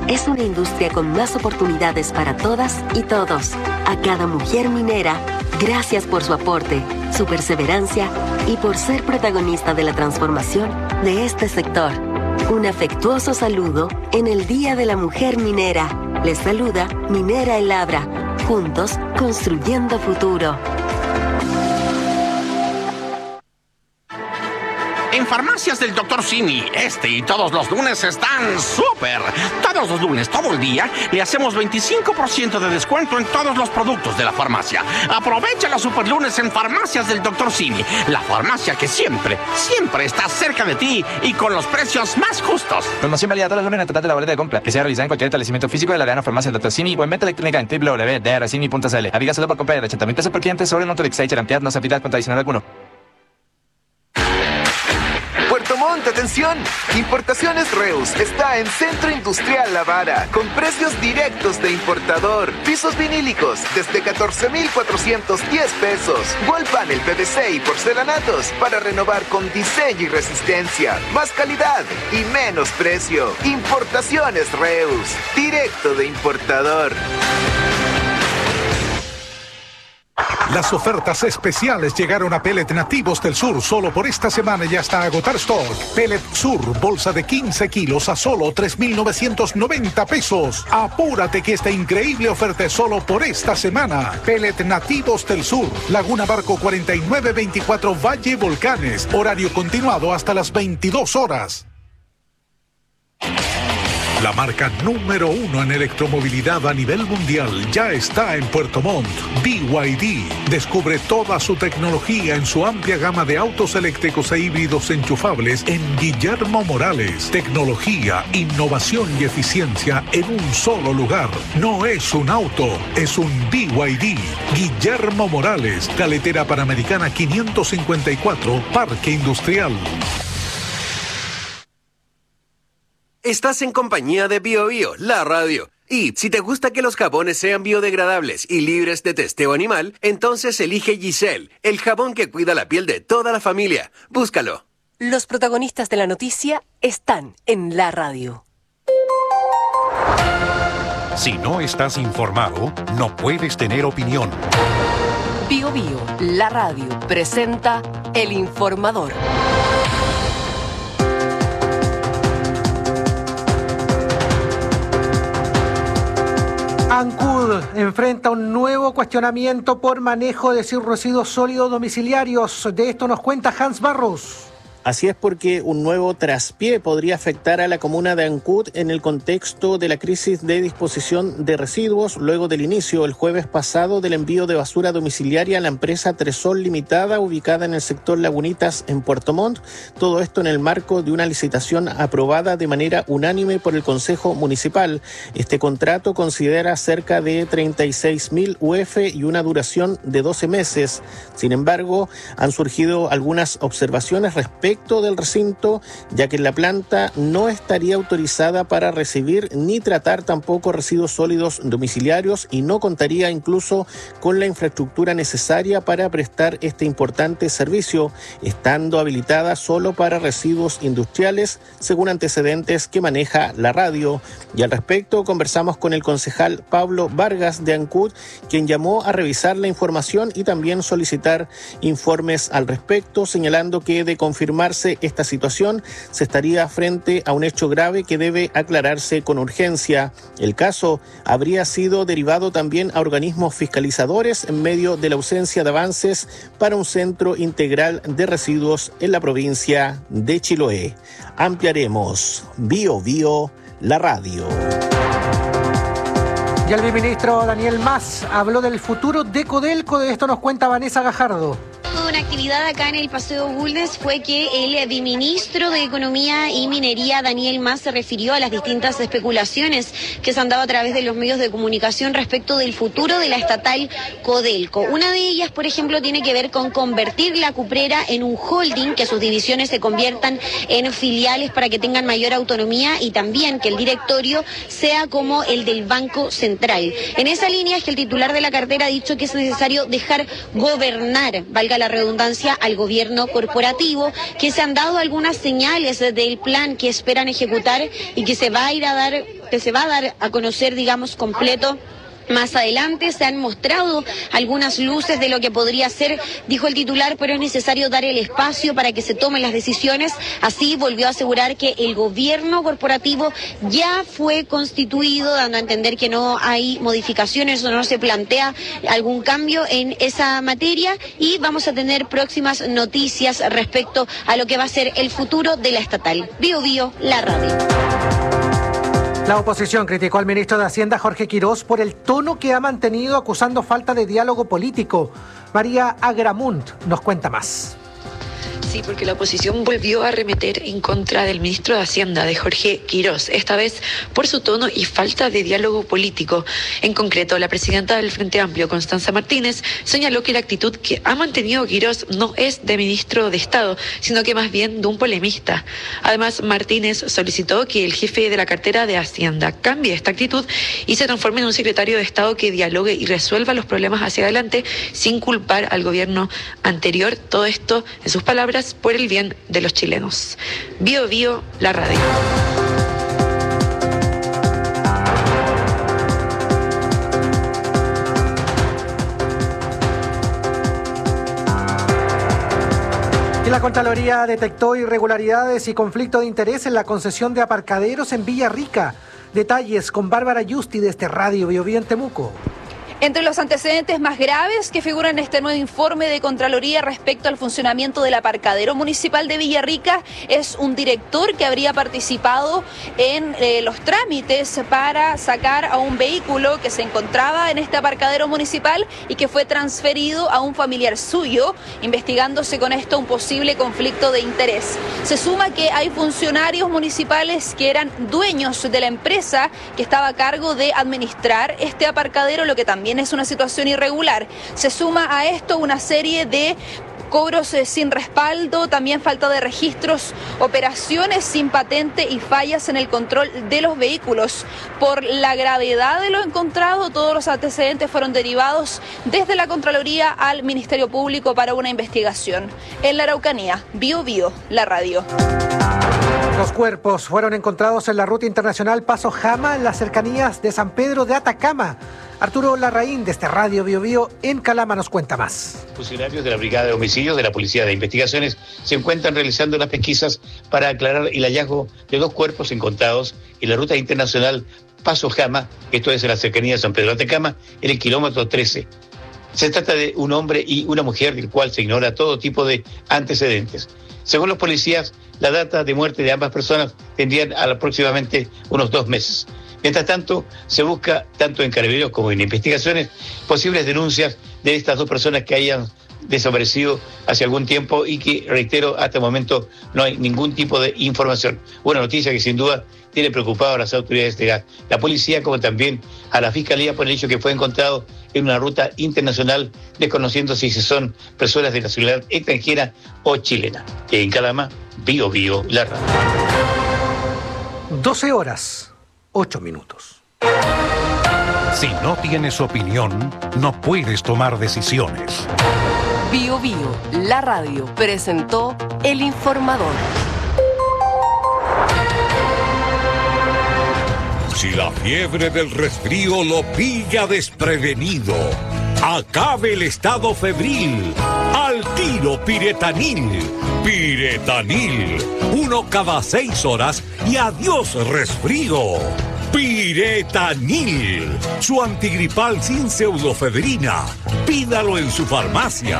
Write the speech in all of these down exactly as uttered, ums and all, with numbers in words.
es una industria con más oportunidades para todas y todos. A cada mujer minera, gracias por su aporte, su perseverancia y por ser protagonista de la transformación de este sector. Un afectuoso saludo en el Día de la Mujer Minera. Les saluda Minera El Abra. Juntos, construyendo futuro. En Farmacias del doctor Simi, este y todos los lunes están súper. Todos los lunes, todo el día, le hacemos veinticinco por ciento de descuento en todos los productos de la farmacia. Aprovecha los super lunes en Farmacias del doctor Simi, la farmacia que siempre, siempre está cerca de ti y con los precios más justos. Promoción válida todos los lunes en total de la boleta de compra, que sea realizada en cualquier establecimiento físico de la Arena Farmacia del doctor Simi o en venta electrónica en doble u doble u doble u punto d r simi punto c l. Aplica solo por compra de ochenta mil pesos por cliente sobre el monto de Exchange. La cantidad no se aplica con adicional alguno. Puerto Montt, atención. Importaciones Reus está en Centro Industrial La Vara, con precios directos de importador. Pisos vinílicos desde catorce mil cuatrocientos diez pesos. Wall panel P V C y porcelanatos para renovar con diseño y resistencia. Más calidad y menos precio. Importaciones Reus, directo de importador. Las ofertas especiales llegaron a Pellet Nativos del Sur solo por esta semana y hasta agotar stock. Pellet Sur, bolsa de quince kilos a solo tres mil novecientos noventa pesos. Apúrate que esta increíble oferta es solo por esta semana. Pellet Nativos del Sur, Laguna Barco cuarenta y nueve veinticuatro Valle Volcanes. Horario continuado hasta las veintidós horas. La marca número uno en electromovilidad a nivel mundial ya está en Puerto Montt. B Y D. Descubre toda su tecnología en su amplia gama de autos eléctricos e híbridos enchufables en Guillermo Morales. Tecnología, innovación y eficiencia en un solo lugar. No es un auto, es un B Y D. Guillermo Morales, Carretera Panamericana quinientos cincuenta y cuatro, Parque Industrial. Estás en compañía de Bio Bio, la radio. Y si te gusta que los jabones sean biodegradables y libres de testeo animal, entonces elige Giselle, el jabón que cuida la piel de toda la familia. Búscalo. Los protagonistas de la noticia están en la radio. Si no estás informado, no puedes tener opinión. Bio Bio, la radio, presenta El Informador. ANCUD enfrenta un nuevo cuestionamiento por manejo de residuos sólidos domiciliarios. De esto nos cuenta Hans Barros. Así es, porque un nuevo traspié podría afectar a la comuna de Ancud en el contexto de la crisis de disposición de residuos luego del inicio el jueves pasado del envío de basura domiciliaria a la empresa Tresol Limitada, ubicada en el sector Lagunitas en Puerto Montt. Todo esto en el marco de una licitación aprobada de manera unánime por el Consejo Municipal. Este contrato considera cerca de treinta y seis mil U F y una duración de doce meses. Sin embargo, han surgido algunas observaciones respecto del recinto, ya que la planta no estaría autorizada para recibir ni tratar tampoco residuos sólidos domiciliarios y no contaría incluso con la infraestructura necesaria para prestar este importante servicio, estando habilitada solo para residuos industriales, según antecedentes que maneja la radio. Y al respecto conversamos con el concejal Pablo Vargas de Ancud, quien llamó a revisar la información y también solicitar informes al respecto, señalando que de confirmar esta situación, se estaría frente a un hecho grave que debe aclararse con urgencia. El caso habría sido derivado también a organismos fiscalizadores en medio de la ausencia de avances para un centro integral de residuos en la provincia de Chiloé. Ampliaremos. Bio Bio, la radio. Y el viceministro Daniel Mas habló del futuro de Codelco. De esto nos cuenta Vanessa Gajardo. Una actividad acá en el Paseo Bulnes fue que el viceministro de Economía y Minería, Daniel Mas, se refirió a las distintas especulaciones que se han dado a través de los medios de comunicación respecto del futuro de la estatal Codelco. Una de ellas, por ejemplo, tiene que ver con convertir la cuprera en un holding, que sus divisiones se conviertan en filiales para que tengan mayor autonomía y también que el directorio sea como el del Banco Central. En esa línea es que el titular de la cartera ha dicho que es necesario dejar gobernar, valga la redundancia, al gobierno corporativo, que se han dado algunas señales del plan que esperan ejecutar y que se va a ir a dar que se va a dar a conocer, digamos, completo más adelante. Se han mostrado algunas luces de lo que podría ser, dijo el titular, pero es necesario dar el espacio para que se tomen las decisiones. Así volvió a asegurar que el gobierno corporativo ya fue constituido, dando a entender que no hay modificaciones o no se plantea algún cambio en esa materia, y vamos a tener próximas noticias respecto a lo que va a ser el futuro de la estatal. Bio Bio, la radio. La oposición criticó al ministro de Hacienda, Jorge Quirós, por el tono que ha mantenido acusando falta de diálogo político. María Agramunt nos cuenta más. Sí, porque la oposición volvió a arremeter en contra del ministro de Hacienda, de Jorge Quirós, esta vez por su tono y falta de diálogo político. En concreto, la presidenta del Frente Amplio, Constanza Martínez, señaló que la actitud que ha mantenido Quirós no es de ministro de Estado, sino que más bien de un polemista. Además, Martínez solicitó que el jefe de la cartera de Hacienda cambie esta actitud y se transforme en un secretario de Estado que dialogue y resuelva los problemas hacia adelante sin culpar al gobierno anterior. Todo esto, en sus palabras, por el bien de los chilenos. Bio Bio, la radio. Y la Contraloría detectó irregularidades y conflicto de interés en la concesión de aparcaderos en Villarrica. Detalles con Bárbara Yusti de este Radio Bio Bio en Temuco. Entre los antecedentes más graves que figuran en este nuevo informe de Contraloría respecto al funcionamiento del aparcadero municipal de Villarrica es un director que habría participado en eh, los trámites para sacar a un vehículo que se encontraba en este aparcadero municipal y que fue transferido a un familiar suyo, investigándose con esto un posible conflicto de interés. Se suma que hay funcionarios municipales que eran dueños de la empresa que estaba a cargo de administrar este aparcadero, lo que también es una situación irregular. Se suma a esto una serie de cobros eh, sin respaldo, también falta de registros, operaciones sin patente y fallas en el control de los vehículos. Por la gravedad de lo encontrado, todos los antecedentes fueron derivados desde la Contraloría al Ministerio Público para una investigación. En la Araucanía, Bio Bio, la radio. Los cuerpos fueron encontrados en la ruta internacional Paso Jama, en las cercanías de San Pedro de Atacama. Arturo Larraín, de este Radio Bio Bio en Calama, nos cuenta más. Funcionarios de la Brigada de Homicidios de la Policía de Investigaciones se encuentran realizando las pesquisas para aclarar el hallazgo de dos cuerpos encontrados en la ruta internacional Paso Jama, esto es en la cercanía de San Pedro de Atacama, en el kilómetro trece. Se trata de un hombre y una mujer del cual se ignora todo tipo de antecedentes. Según los policías, la data de muerte de ambas personas tendrían a aproximadamente unos dos meses. Mientras tanto, se busca, tanto en Carabineros como en investigaciones, posibles denuncias de estas dos personas que hayan desaparecido hace algún tiempo y que, reitero, hasta el momento no hay ningún tipo de información. Una noticia que sin duda tiene preocupado a las autoridades de la, la policía, como también a la Fiscalía, por el hecho que fue encontrado en una ruta internacional, desconociendo si son personas de nacionalidad extranjera o chilena. En Calama, Bio Bio, la radio. doce horas, ocho minutos. Si no tienes opinión, no puedes tomar decisiones. Bio Bio, la radio, presentó El Informador. Si la fiebre del resfrío lo pilla desprevenido, acabe el estado febril. Al tiro Piretanil. Piretanil. Uno cada seis horas y adiós resfrío. Piretanil. Su antigripal sin pseudofedrina. Pídalo en su farmacia.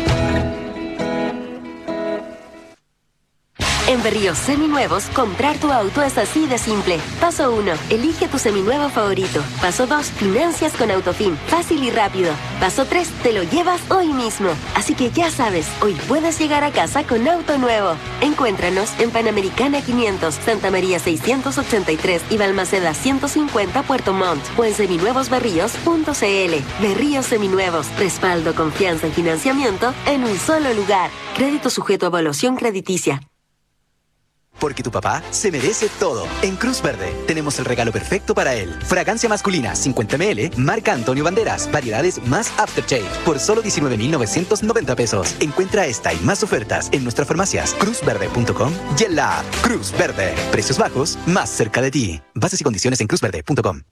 En Berríos Seminuevos, comprar tu auto es así de simple. Paso uno, elige tu seminuevo favorito. Paso dos, financias con Autofin, fácil y rápido. Paso tres, te lo llevas hoy mismo. Así que ya sabes, hoy puedes llegar a casa con auto nuevo. Encuéntranos en Panamericana quinientos, Santa María seiscientos ochenta y tres y Balmaceda ciento cincuenta, Puerto Montt, o en seminuevos berríos punto c l. Berríos Seminuevos, respaldo, confianza y financiamiento en un solo lugar. Crédito sujeto a evaluación crediticia. Porque tu papá se merece todo. En Cruz Verde tenemos el regalo perfecto para él. Fragancia masculina cincuenta mililitros, marca Antonio Banderas, variedades más Aftershave, por solo diecinueve mil novecientos noventa pesos. Encuentra esta y más ofertas en nuestras farmacias cruz verde punto com y en la app Cruz Verde. Precios bajos, más cerca de ti. Bases y condiciones en cruz verde punto com.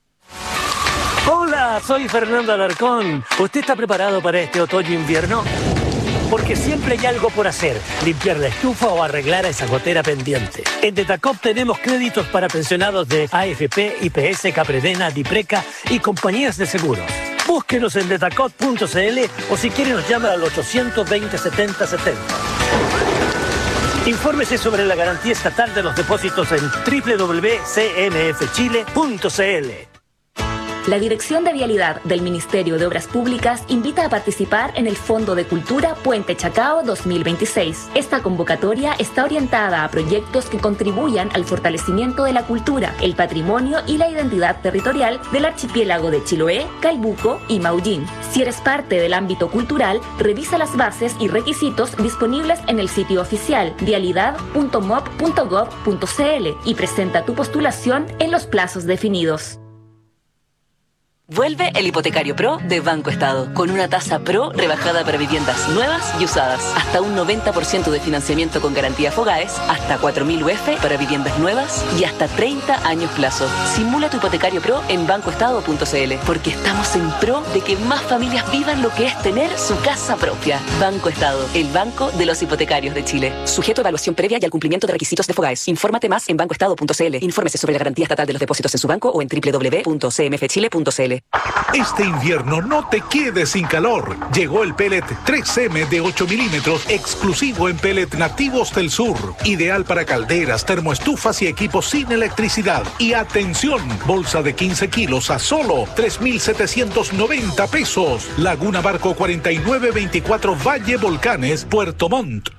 Hola, soy Fernando Alarcón. ¿Usted está preparado para este otoño-invierno? Porque siempre hay algo por hacer, limpiar la estufa o arreglar esa gotera pendiente. En Detacop tenemos créditos para pensionados de A F P, I P S, Capredena, Dipreca y compañías de seguros. Búsquenos en detacop punto c l o si quiere nos llama al ochocientos veinte, setenta setenta. Infórmese sobre la garantía estatal de los depósitos en doble u doble u doble u punto c m f chile punto c l. La Dirección de Vialidad del Ministerio de Obras Públicas invita a participar en el Fondo de Cultura Puente Chacao dos mil veintiséis. Esta convocatoria está orientada a proyectos que contribuyan al fortalecimiento de la cultura, el patrimonio y la identidad territorial del archipiélago de Chiloé, Calbuco y Maullín. Si eres parte del ámbito cultural, revisa las bases y requisitos disponibles en el sitio oficial vialidad punto mop punto gov punto c l y presenta tu postulación en los plazos definidos. Vuelve el Hipotecario Pro de Banco Estado, con una tasa Pro rebajada para viviendas nuevas y usadas. Hasta un noventa por ciento de financiamiento con garantía Fogaes, hasta cuatro mil U F para viviendas nuevas y hasta treinta años plazo. Simula tu Hipotecario Pro en banco estado punto c l, porque estamos en pro de que más familias vivan lo que es tener su casa propia. Banco Estado, el banco de los hipotecarios de Chile. Sujeto a evaluación previa y al cumplimiento de requisitos de Fogaes. Infórmate más en banco estado punto c l. Infórmese sobre la garantía estatal de los depósitos en su banco o en doble u doble u doble u punto c m f chile punto c l. Este invierno no te quedes sin calor. Llegó el pellet tres eme de ocho milímetros, exclusivo en Pellet Nativos del Sur. Ideal para calderas, termoestufas y equipos sin electricidad. Y atención, bolsa de quince kilos a solo tres mil setecientos noventa pesos. Laguna Barco cuarenta y nueve veinticuatro Valle Volcanes, Puerto Montt.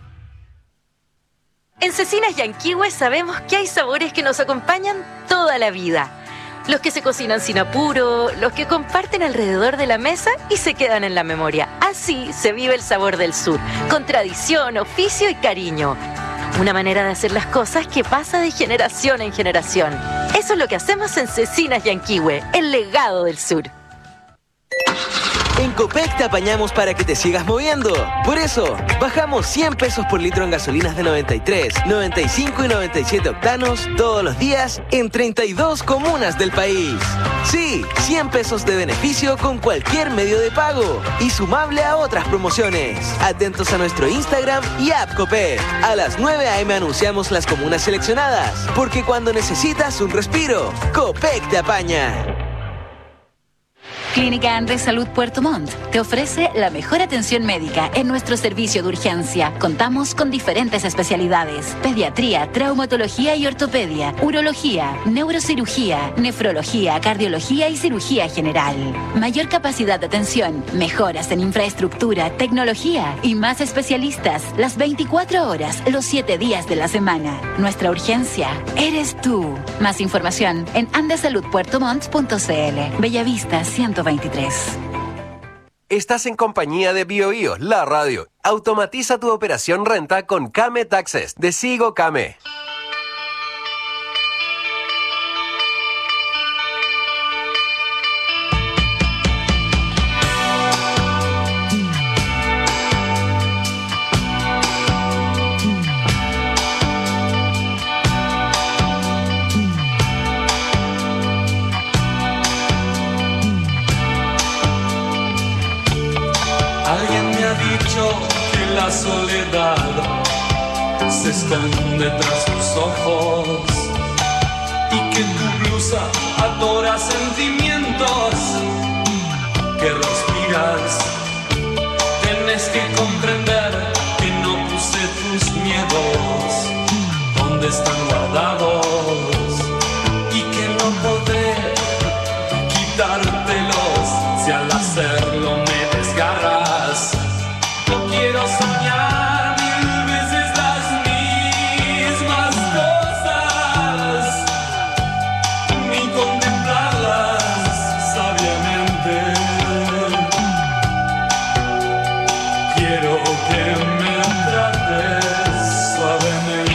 En Cecinas Yanquihue sabemos que hay sabores que nos acompañan toda la vida. Los que se cocinan sin apuro, los que comparten alrededor de la mesa y se quedan en la memoria. Así se vive el sabor del sur, con tradición, oficio y cariño. Una manera de hacer las cosas que pasa de generación en generación. Eso es lo que hacemos en Cecinas Yanquihue, el legado del sur. En Copec te apañamos para que te sigas moviendo. Por eso, bajamos cien pesos por litro en gasolinas de noventa y tres, noventa y cinco y noventa y siete octanos todos los días en treinta y dos comunas del país. Sí, cien pesos de beneficio con cualquier medio de pago y sumable a otras promociones. Atentos a nuestro Instagram y app Copec. A las nueve a eme anunciamos las comunas seleccionadas, porque cuando necesitas un respiro, Copec te apaña. Clínica Andrés Salud Puerto Montt te ofrece la mejor atención médica en nuestro servicio de urgencia. Contamos con diferentes especialidades: pediatría, traumatología y ortopedia, urología, neurocirugía, nefrología, cardiología y cirugía general. Mayor capacidad de atención, mejoras en infraestructura, tecnología y más especialistas las veinticuatro horas, los siete días de la semana. Nuestra urgencia eres tú. Más información en andesalud puerto montt punto c l. Bellavista ciento veintitrés. Estás en compañía de BioBio, la radio. Automatiza tu operación renta con Kame Taxes de Sigo Kame. Alguien me ha dicho que la soledad se esconde tras tus ojos y que tu blusa adora sentimientos que respiras. Tienes que comprender que no puse tus miedos donde están guardados y que no podré quitártelos si al hacerlo me desgarras.